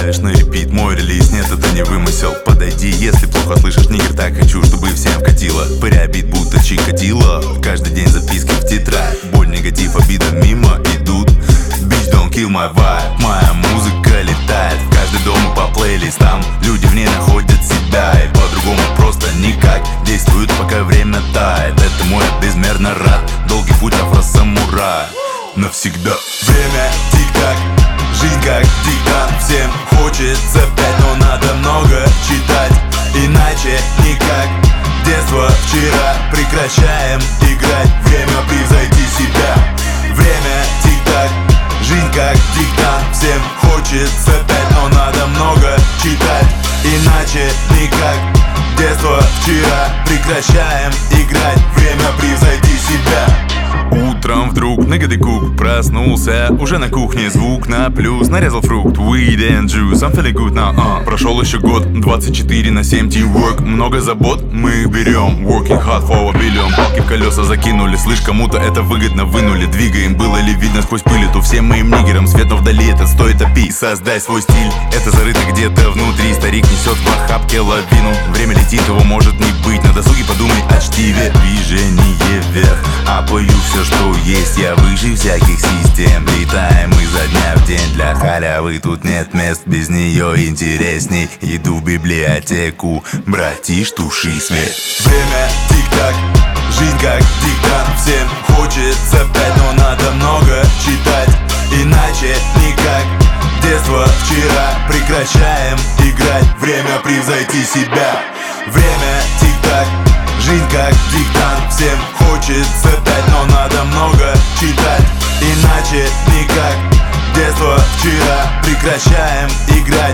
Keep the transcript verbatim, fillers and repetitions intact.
ставишь на репит мой релиз, нет, это не вымысел. Подойди, если плохо слышишь, нигер, так хочу, чтобы всем вкатило. Пыря бит будто Чикатило, каждый день записки в тетрадь. Боль, негатив, обида мимо идут. Bitch, don't kill my vibe. Моя музыка летает в каждый дом и по плейлистам. Люди в ней находят себя, и по-другому просто никак. Действуют, пока время тает. Это мой безмерно рад. Долгий путь афро-самурая навсегда. Время тик-так, жизнь как диктант. Всем хочется пять, но надо много читать, иначе никак. Детство вчера, прекращаем играть. Время превзойти себя. Время тик-так, жизнь как диктант. Всем хочется пять, но надо много читать, иначе никак. Детство вчера, прекращаем играть. Время превзойти себя. Утром вдруг нагоды кук проснулся, уже на кухне звук на плюс. Нарезал фрукт, weed and juice, I'm feeling good now, uh. Прошел еще год, двадцать четыре на семь teamwork. Много забот мы берем, working hard for a billion. Палки в колеса закинули, слышь, кому-то это выгодно вынули. Двигаем, было ли видно сквозь пыль эту всем моим нигерам. Свет, но вдали этот стоит опи. Создай свой стиль, это зарыто где-то внутри. Старик несет в охапке лавину. Время летит, его может не быть. На досуге подумай о чтиве. Движение вверх, а пою все, что есть, я выше всяких систем. Летаем изо дня в день, для халявы тут нет мест. Без нее интересней, иду в библиотеку. Братиш, туши свет. Время тик-так, жизнь как диктант. Всем хочется пять, но надо много читать, иначе никак. Детство вчера, прекращаем играть. Время превзойти себя. Время тик-так, жизнь как диктант. Всем хочется пять, но надо много читать, иначе никак. Детство вчера, прекращаем играть.